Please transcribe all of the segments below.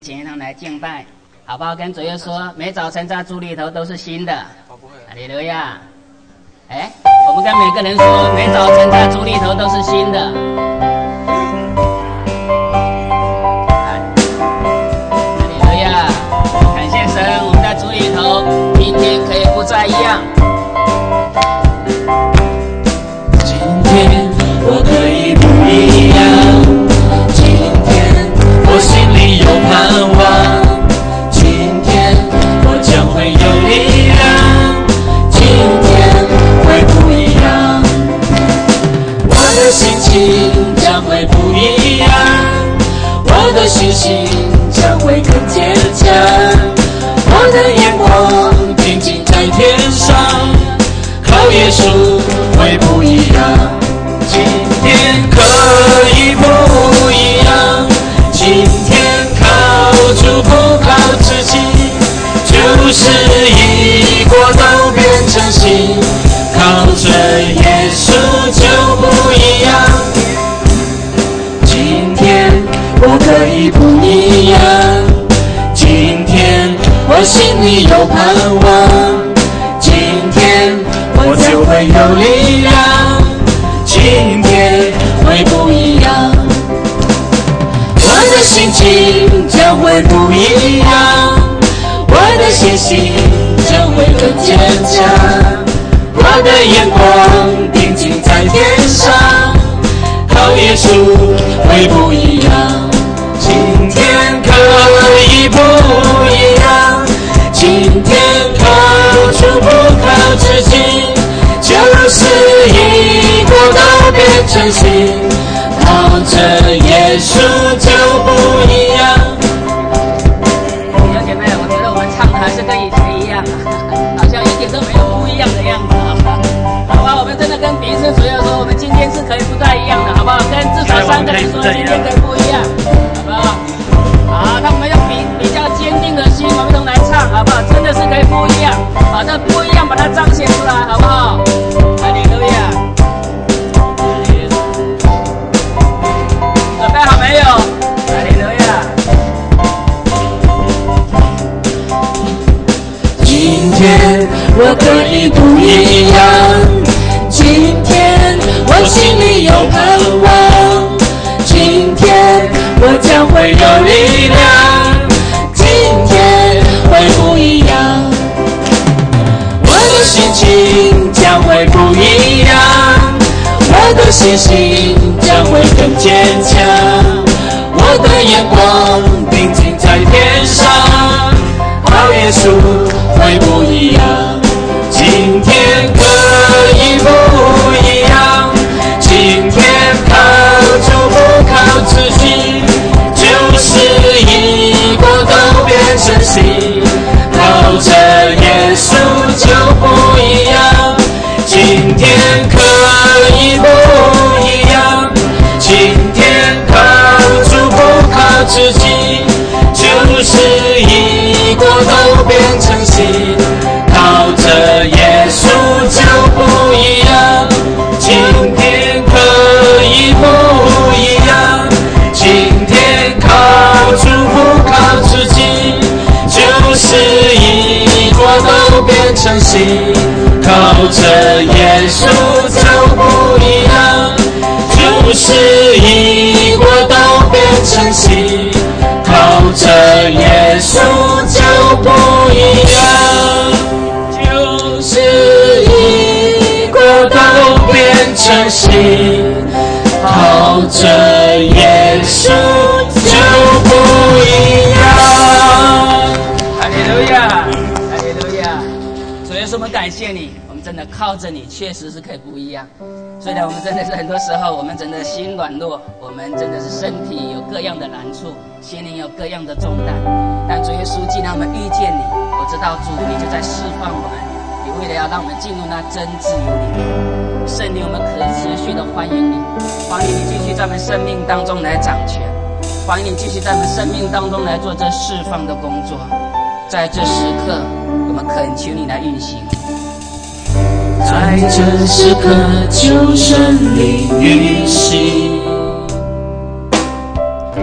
前堂来敬拜，好不好？跟主耶稣说，每早晨在主里头都是新的。哈利路亚！哎，我们跟每个人说，每早晨在主里头都是新的。哈利路亚！感谢神，我们在主里头，明天可以不再一样。 今天我可以不一样，今天我心里有盼望，今天我将会有力量，今天会不一样，我的心情将会不一样，我的信心将会更坚强，我的眼光定睛在天上，靠耶稣会不一样，今天可以不一样，今天靠主不靠自己，就是一国都变成新，靠着耶稣就不一样，今天我可以不一样，今天我心里有盼望，今天我就会有力量，今天会不一样，我的心情将会不一样，我的信心将会更坚强，我的眼光定睛在天上，靠耶稣会不一样，今天可以不一样，今天靠主不靠自己，就是一国都变成新，靠着耶稣就不一样。 弟兄姐妹，我觉得我们唱的还是跟以前一样，好像一点都没有不一样的样子，好不好？我们真的跟彼此主要说，我们今天是可以不再一样的，好不好？跟至少3个人说，今天可以不一样，好不好？好，那我们用比较坚定的心，我们同来唱，好不好？真的是可以不一样，好，这不一样把它彰显出来，好不好？哈利路亚！准备好没有？哈利路亚！ 今天我可以不一样，今天我心里有盼望，今天我将会有力量，今天会不一样，我的心情将会不一样，我的信心将会更坚强，我的眼光定睛在天上，靠耶稣会不一样，今天可以不一样，今天靠主不靠自己，就是一国都变成新，靠着耶稣就不一样，今天可以不一样，今天靠主不靠自己，就是一国都变成新，靠着耶稣就不一样，今天可以不一样，今天靠主不靠自己，就是一国都变成新，靠着耶稣就不一样，就是一国都变成新，靠着耶稣就不一样，就是一国都变成新，靠着耶稣就不一样。 哈利路亚，哈利路亚！主耶稣，我们感谢你，我们真的靠着你，确实是可以不一样。虽然我们真的是很多时候，我们真的心软弱，我们真的是身体有各样的难处，心灵有各样的重担，但主耶稣，既然我们遇见你，我知道主你就在释放我们，你为了要让我们进入那真自由里面。圣灵，我们可持续的欢迎你，欢迎你继续在我们生命当中来掌权，欢迎你继续在我们生命当中来做这释放的工作。在这时刻，我们恳求你来运行。 在这时刻，求圣灵运行，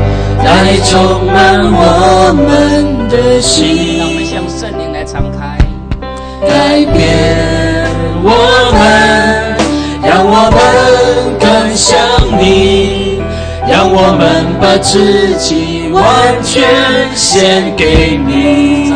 来充满我们的心。 让我们向圣灵来敞开， 改变我们，让我们更像你，让我们把自己完全献给你。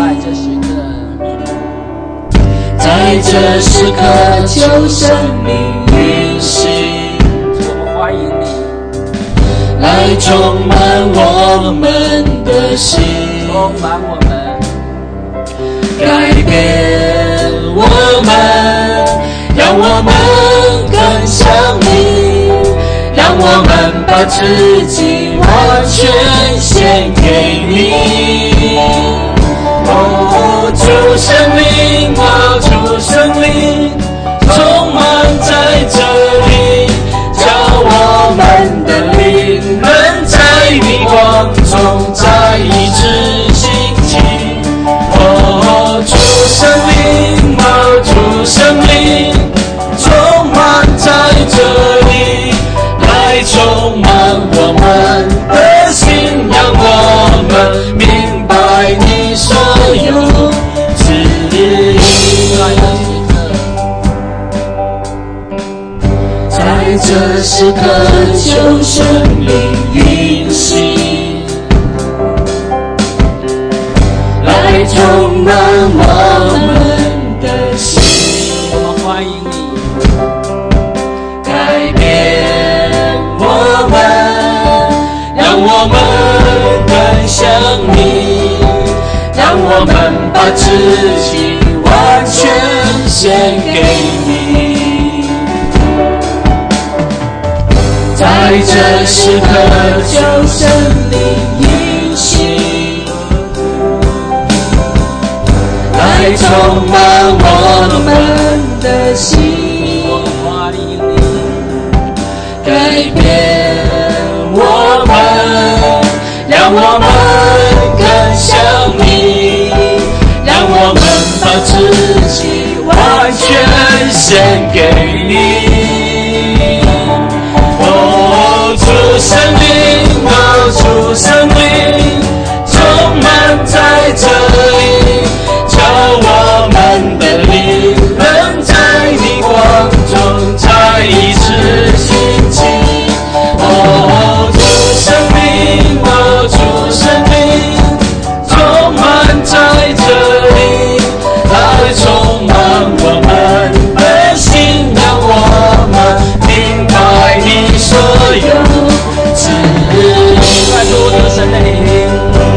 在这时刻求生命运行， 我们欢迎你来充满我们的心， 充满我们， 改变我们，让我们更像你，让我们把自己完全献给你。哦，主生命，哦，主生命，充满在这里，叫我们的灵能在你光中再一次兴起。哦，主生命，哦，主生命，充满在这里，来充满我们的心，让我们明白你所有旨意。在这时刻求生命运行，来充满我们的心。 我们欢迎你改变我们，让我们更像你，让我们把自己完全献给你。在这时刻求生命运行，来充满我们的心。 我们欢迎你改变我们，让我们更像你，让我们把自己完全献给你。哦，主生命，哦，主生命，充满在这里，叫我们的灵能在你光中再一次兴起。哦，主生命，哦，主生命，充满在这里，来充满我们的心，让我们明白你所有旨意。 快主得神的灵，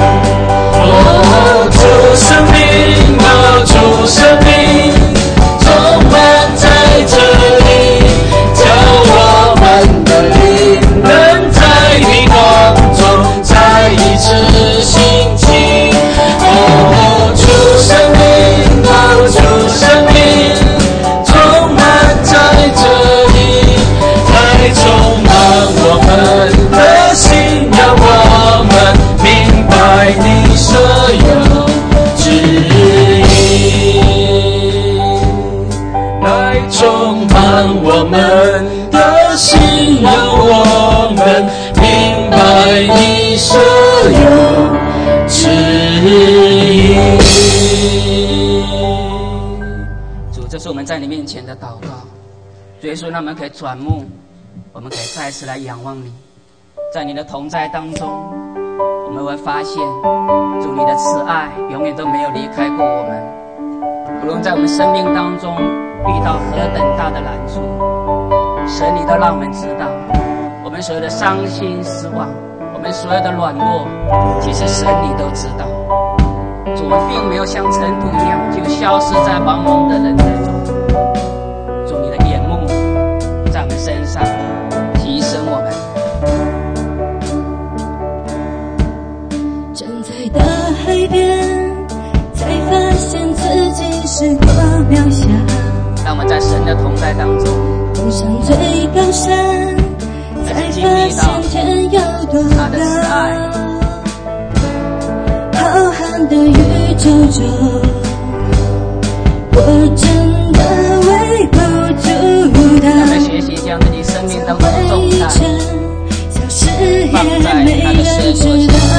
哦，主生命，哦，主生命，充满在这里，叫我们的灵能在你光中再一次兴起。哦，主生命，哦，主生命，充满在这里，来充满我们的心，让我们明白你所有旨意，来充满我们的心，让我们明白你所有旨意。 主，这是我们在你面前的祷告。主耶稣，让我们可以转目，我们可以再次来仰望你，在你的同在当中，我们会发现主你的慈爱永远都没有离开过我们。无论在我们生命当中遇到何等大的难处，神你都让我们知道，我们所有的伤心失望，我们所有的软弱，其实神你都知道。主，我们并没有像尘土一样就消失在茫茫的人海中。主，你的眼目在我们身上提升我们。 站在大海边，才发现自己是多渺小。 让我们在神的同在当中， 登上最高山，才发现天有多高。浩瀚的宇宙中，我真的微不足道。 让我们学习将自己生命当中的重担消失也没人知道。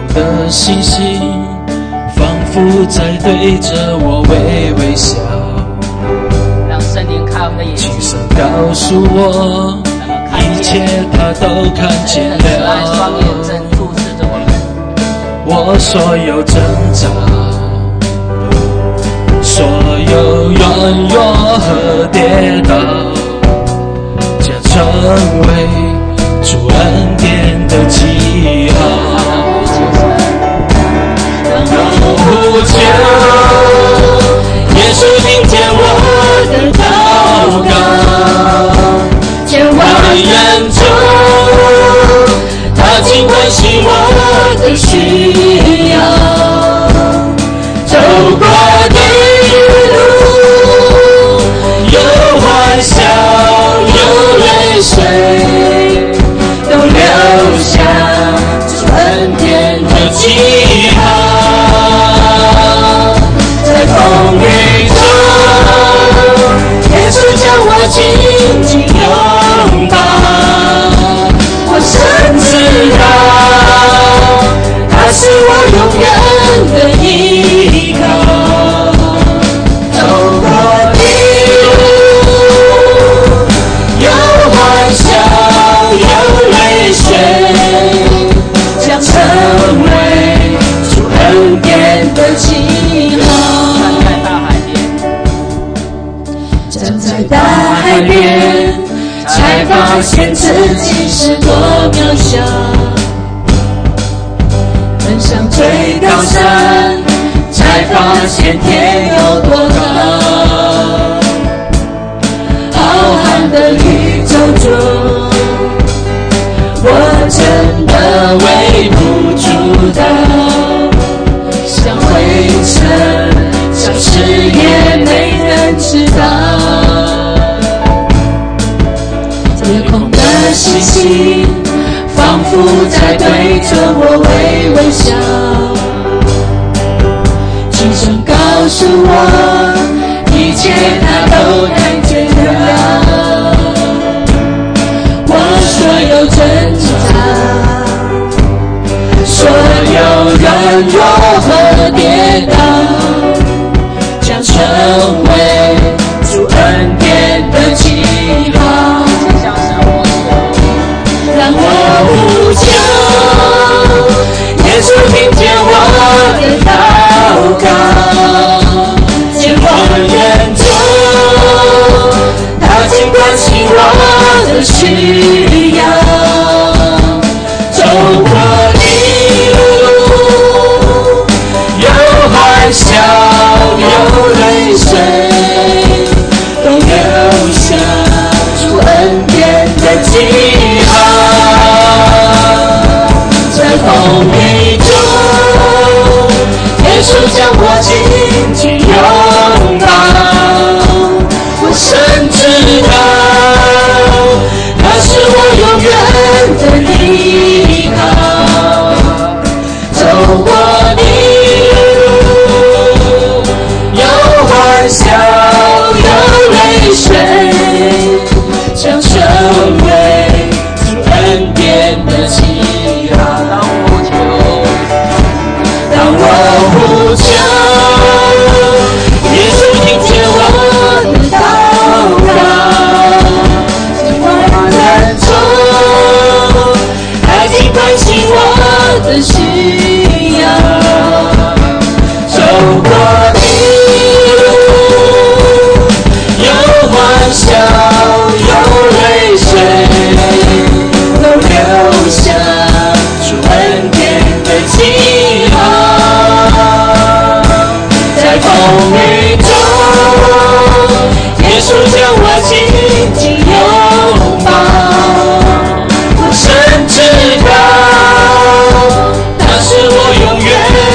空的星星仿佛在对着我微微笑， 让圣灵开我们的眼睛， 轻声告诉我，一切他都看见了。 双眼正注视着我们， 我所有挣扎，所有软弱和跌倒，将成为主恩典的记号。当我呼求，耶稣听见我的祷告，千万人中，他尽关心我的需要，走过的路有欢笑有泪水，都留下春天的记号。在风雨中，耶稣将我紧紧拥抱，我深知道他是我永远的依靠。走过的路有欢笑有泪水，将成为主恩典的记号。站在大海边，才发现自己是多渺小，登上最高山，才发现天有多高。浩瀚的宇宙中，我真的微不足道，像灰尘，消失也没人知道。夜空的星星仿佛在对着我微微笑，轻声告诉我，一切他都看见了。我所有挣扎，所有软弱和跌倒，将成为主恩典的记号。让我呼求，耶稣听见我的祷告，千万人中，他尽关心我的需要。走过的路有欢笑有泪水，都留下主恩典的记号。在风雨中，耶稣将我紧紧拥抱，我深知道他是我永远的依靠。走过的路有欢笑有泪水，将成为主恩典的记号。当我呼求，耶稣听见我的祷告，千万人中，他尽关心我的需要。走过的路有欢笑有泪水，都留下主恩典的记号。在风雨中，耶稣将我紧紧拥抱，我深知道他是我永远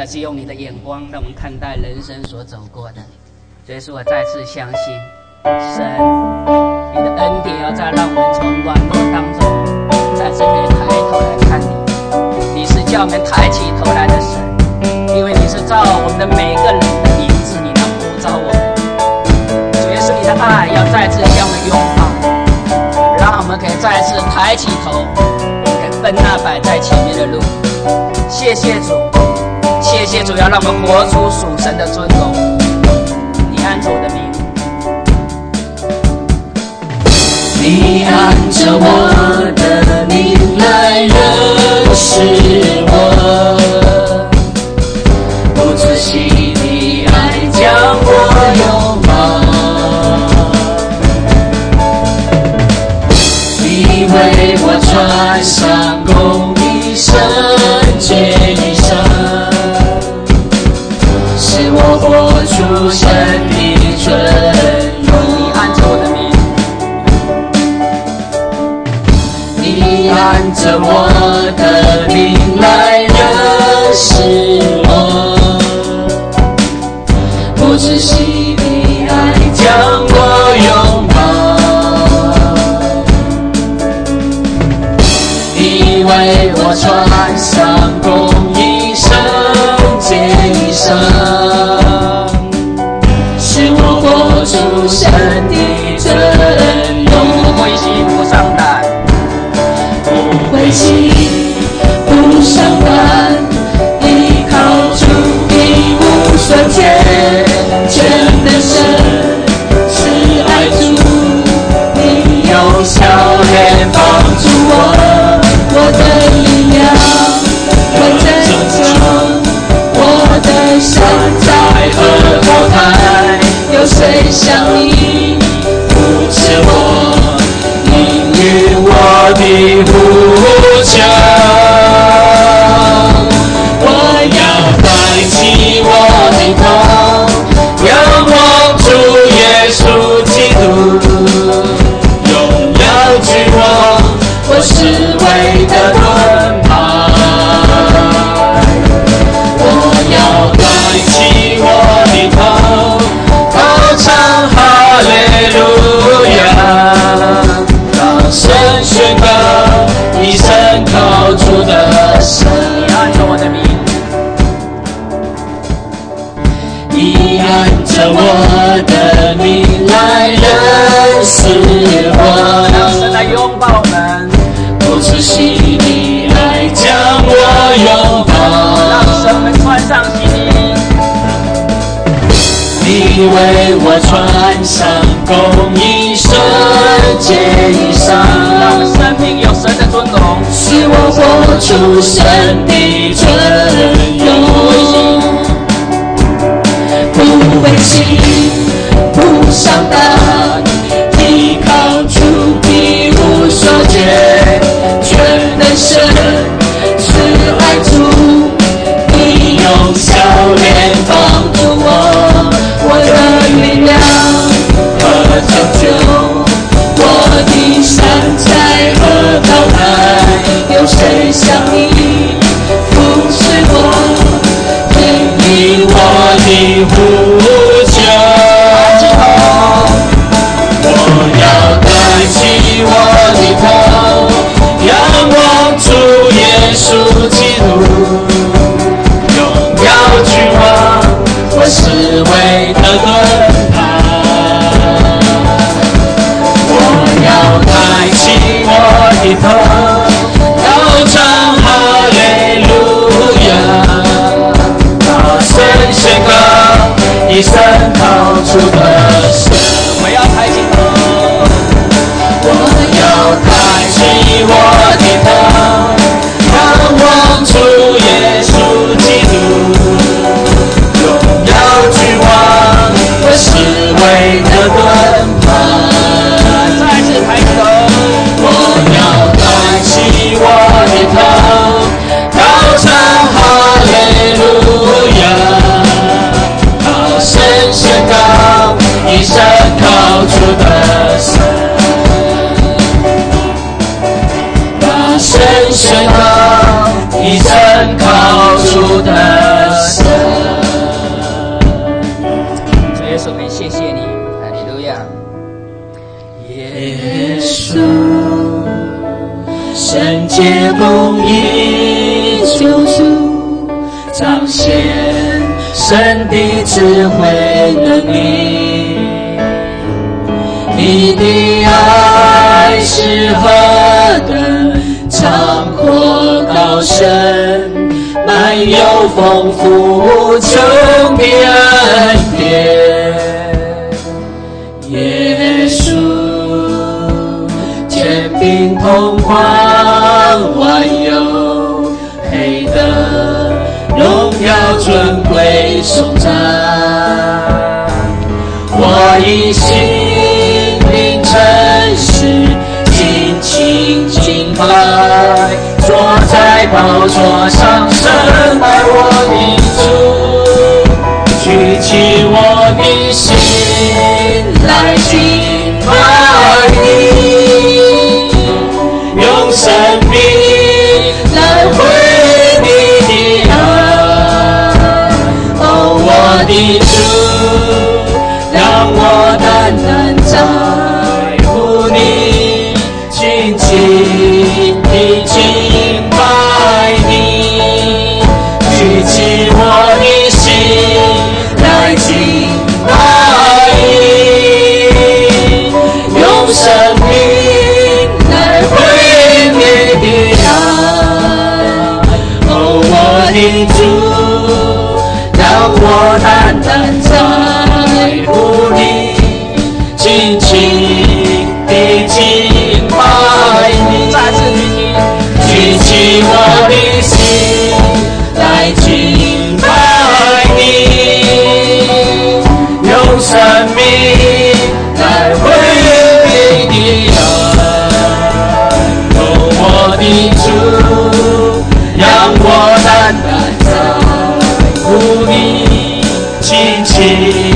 次用你的眼光让我们看待人生所走过的。所以说我再次相信神，你的恩典要再让我们从软弱当中再次可以抬头来看你。你是叫我们抬起头来的神，因为你是照我们的每个人的名字，你能呼召我们。主耶稣，你的爱要再次将我们拥抱，让我们可以再次抬起头，可以奔那摆在前面的路。谢谢主，谢谢主，要让我们活出属神的尊荣。你按着我的名， 你按着我的名来认识我，不自惜的爱将我拥抱，你为我穿上公义圣洁衣裳，使我活出神的尊荣。 你按着我的名， 你按着我的名来认识我，不自惜的爱将我拥抱，你为我穿上公义圣洁衣裳，使我活出神的尊荣。 不灰心不丧胆， 不灰心不伤感，依靠主一无所缺，全能神是爱主，你用笑脸帮助我的力量，我拯救，我的山寨和高台，有谁像你扶持我，应允我的呼求？我要抬起我的头，仰望主耶稣基督，荣耀君王，我是为的盾牌。我要抬起我的头，高唱哈利路亚，让神宣告一生靠主的神。 你按着我的名， 你按着我的名来认识让神我， 来拥抱我们， 不自惜的爱将我拥让抱， 神们穿上新衣。 你为我穿上公义圣洁衣让我们裳， 生命有神的尊荣。 使我活出神的尊荣。不灰心，不伤胆，依靠主的无所缺，全能神是爱主，你用笑脸帮助我的力量和拯救，我的山寨和高台，有谁像你扶持我，应允我的呼求？我要抬起我的头，仰望主耶稣基督，荣耀君王，我是为的盾牌。我要抬起我的头，高唱哈利路亚，大声宣告一生靠主的神。 我要抬起头， 我要抬起我的头，仰望主耶稣基督，荣耀君王，我是为的盾牌。 再次抬起头， 我要抬起我的头，高唱哈利路亚，大声宣告一公义救赎，彰显神的智慧能力。你的爱是何等长阔高深，满有丰富无穷的恩典。耶稣天兵同光，万有配得荣耀尊贵颂赞。我以心灵诚实尽情敬拜，坐在宝座上深爱我的主，举起我的心来敬拜你，用生命来回你的爱。哦，我的主，让我单单在乎你，紧紧地敬拜你，举起我的心来敬拜你，用生命来回你的爱。哦，我的主，让我单单在乎你，紧紧地敬拜你， 再次聆听， 举起我的心来敬拜你，用生命来回应你的爱。哦，我的主，让我单单在乎你，紧紧